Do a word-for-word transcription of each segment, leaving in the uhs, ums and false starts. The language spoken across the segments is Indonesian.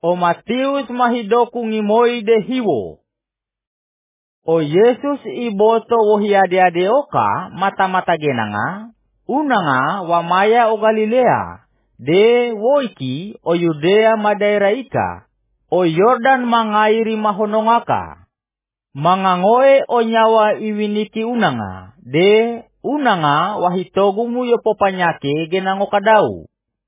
O Matius mahidoku ngimoi de hiwo. O Yesus iboto wohiade-ade oka mata-mata genanga, unanga wamaya o Galilea, de woiki o Yudea madaira ika, o Yordan mangairi mahonongaka. Mangangoe o nyawa iwiniki unanga, de unanga wahitogumu yopo panyake genango kadau.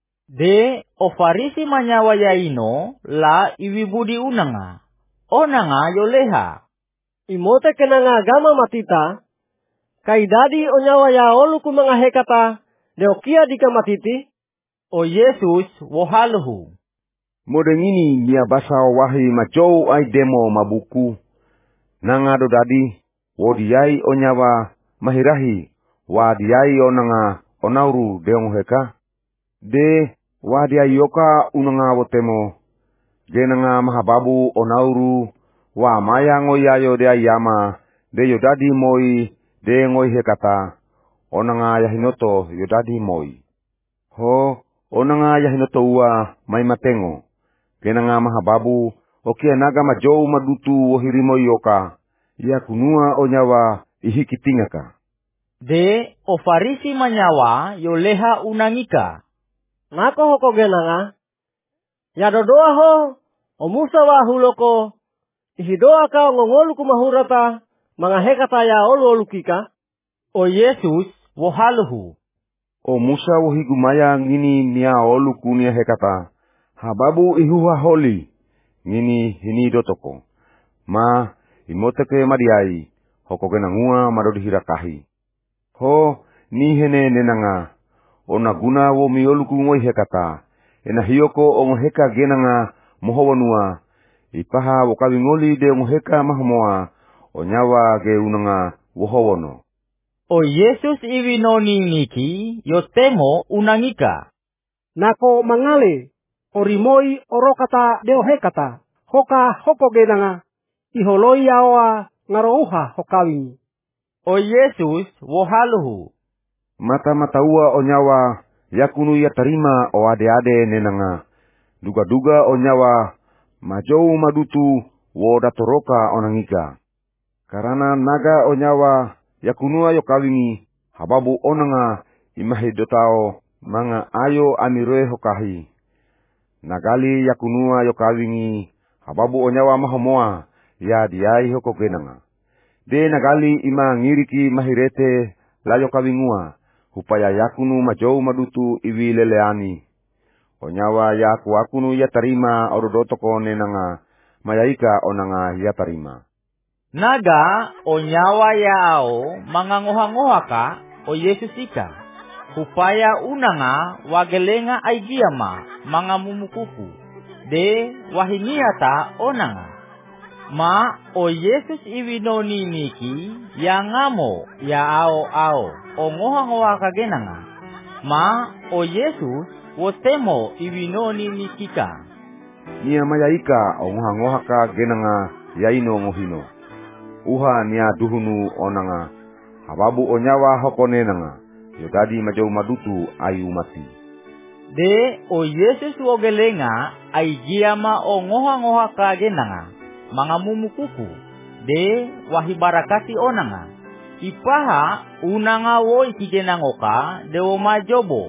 De o Farisi manyawa yaino la iwibudi unanga, onanga yoleha. Imote kenanga agama matita, kaidadi onyawa ya oluku mga hekata, deokia dika matiti. O Yesus wohaluhu. Modengini nia basa wahi majou ai demo mabuku. Nanga dodadi, wodiai onyawa mahirahi, wadiai onanga onauru deong heka. De wadiai yoka unanga wotemo, genanga mahababu onauru, wa maya ngoyayo de ayama, de yodadi moi, de ngoi hekata, onanga yahinoto yodadi moi. Ho, onanga yahinoto ua mai matengo, genanga mahababu, okia naga majou madutu wohirimo yoka, ya kunua onyawa ihikitingaka. De o Farisi manyawa yoleha unangika. Nako hoko genanga, ya dodoa ho, o Musa wa huloko, ihidoa ka ngongoluku mahurata, mga hekata ya olu olukika. O Yesus wohaluhu. O Musa wohigumaya ngini nia oluku nia hekata, hababu ihuha holi, ngini hini dotoko. Ma, imoteke mariai, hoko genangua marodi hirakahi. Ho, ni hene nenanga, ona guna wo mioluku ngoi hekata, ena hioko ongo heka genanga mohawanua, ipaha wakawi ngoli de ongo heka mahamoa, onyawa ge unanga wohawono. O Yesus iwinoni niki, yotemo unangika. Nako mangale, orimoi orokata deo hekata, hoka hoko genanga, iholoi yaoa ngarouha hokawini. O Yesus wohaluhu. Mata-mata ua onyawa, yakunu ya tarima o ade-ade nenanga. Duga-duga onyawa, majou madutu wo datoroka onangika. Karana naga onyawa, yakunua yokawingi, hababu onanga imahidotao, manga ayo amiroe hokahi. Nagali yakunua yokawingi, hababu onyawa mahamoa, ya diai hoko genanga. De nagali ima ngiriki mahirete layo kawingua, hupaya yakunu majou madutu iwi leleani. Onyawa yaku akunu ya tarima orodotoko nenanga, mayaika onanga ya tarima. Naga onyawa yao mangangoha-ngohaka o Yesus ika, hupaya unanga wagelenga aigiama mangamumukuku, de wahiniata onanga. Ma o Yesus iwinoni niki yangamo ya ao ao ongoha-ngoha kagenanga. Ma o Yesus wotemo iwinoni nikika. Nia mayaika ongoha-ngoha ka genanga yaino ngohino. Uha nia duhunu onanga. Hababu onyawa hokonenanga. Yodadi majau madutu ayu mati. De o Yesus wogelenga aigiama ongoha-ngoha kagenanga. Mangamumukuku, de wahibarakati onanga. Ipaha unanga wo ikigenangoka de wo majobo.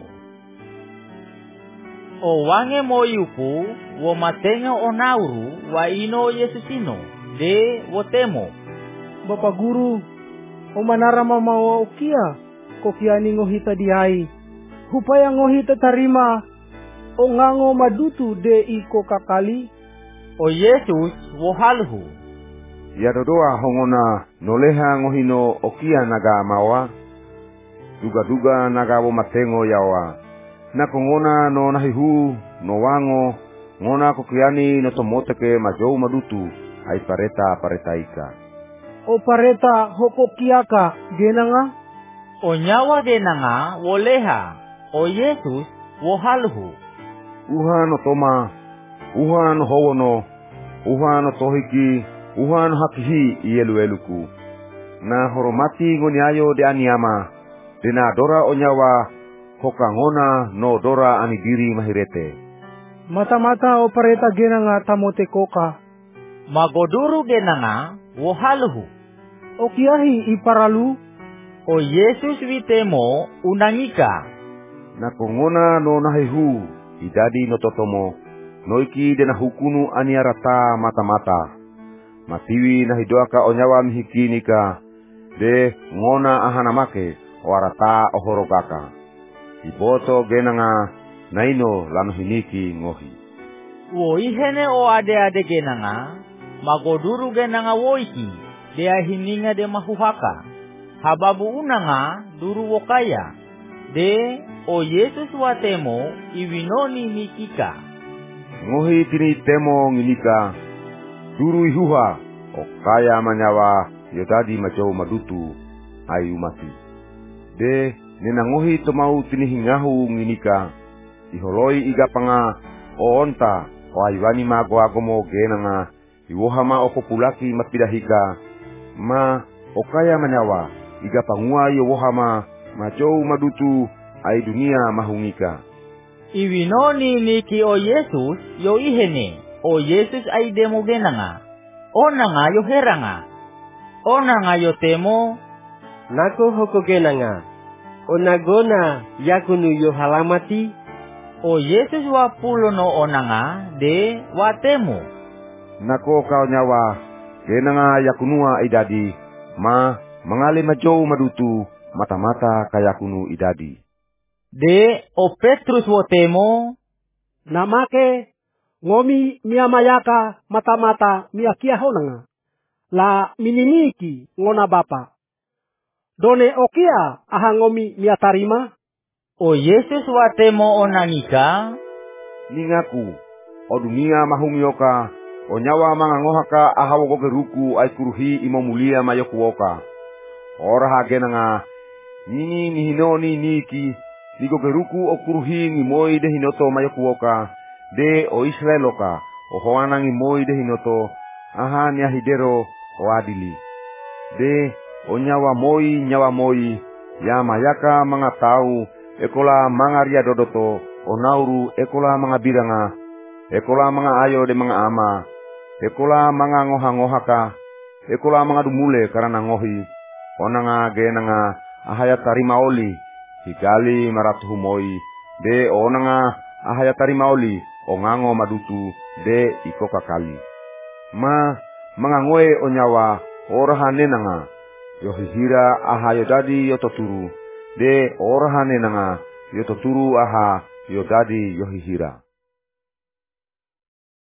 O wange moyuku wo matenga onauru wa ino Yesusino, de wotemo. Bapak Guru, o manara mama wa ukia, kokiani ngohita diai. Hupaya ngohita tarima, o ngango madutu de iko kakali. O Yesus wohaluhu. Ya dodoa hongona noleha ngohino okia naga mawa. Duga-duga naga wo matengo yawa. Nakongona no nahihu, no wango, ngona kokiani no tomoteke majou madutu, ai pareta pareta ika. O pareta hoko kiaka genanga? O nyawa genanga woleha. O Yesus wohaluhu. Uha no toma, uha no howono, uha no tohiki, uha no hakihi ielu-eluku. Na horomati ngoniayo de aniama, dena dora onyawa, hoka ngona no dora anidiri mahirete. Mata-mata o pareta genanga tamote koka. Magoduru genanga wo haluhu. O kiahi iparalu. O Yesus witemo unangika. Nakongona no nahihu idadi no totomo noiki dena hukunu aniarata mata-mata. Matiwi nahidoaka onyawa mihikinika de ngona ahanamake warata ohorogaka. Iboto genanga naino lano hiniki ngohi. Wo ihene o ade-ade genanga magoduru genanga woiki dea hininga de mahuhaka. Hababu unanga duru wokaya de o Yesus watemo iwinoni nikika. Ngohi tini temo nginika duru ihuha o kaya manyawa yodadi macau madutu ayu mati. De nena ngohi tomau tini hingahu nginika iholoi igapanga o onta o ayuani mago agomo genanga iwohama o populaki matpidahika ma o kaya manyawa igapangua yowohama macau madutu ai dunia mahungika. Iwinoni niki o Yesus yo ihene o Yesus ai demo genanga. Onanga yo heranga. Onanga yo temo. Nako hoko genanga. Onagona yakunu yo halamati. O Yesus wapulono onanga de watemo. Nako kau nyawa genanga yakunua idadi ma mangale majou madutu mata-mata kayakunu idadi. De o Petrus wotemo. Namake ngomi miamayaka mata-mata miakia honanga. La mininiki ngona bapa. Done okia aha ngomi miatarima. O Yesus watemo onangika. Ningaku o dunia mahungioka o nyawa mangangohaka ahawogoke ruku ai kuruhi imomulia mayokuoka. Ora hagenanga nini nihinoni niki nigoke ruku o kuruhi ngimoi de hinoto mayokuoka de o Israeloka o hoana ngimoi de hinoto aha niahidero o adili. De o nyawa moi nyawa moi ya mayaka mangatau ekola mangaria dodoto o nauru ekola mangabiranga ekola manga ayo de manga ama ekola manga ngoha-ngohaka ekola manga dumule karana ngohi onanga genanga ahaya tarima oli higali maratuhu moi de onanga ahaya tarima oli ongango madutu de ikoka kali ma manga ngoe onyawa orahanenanga yohihira aha yodadi yototuru de orahanenanga yototuru aha yodadi yohihira.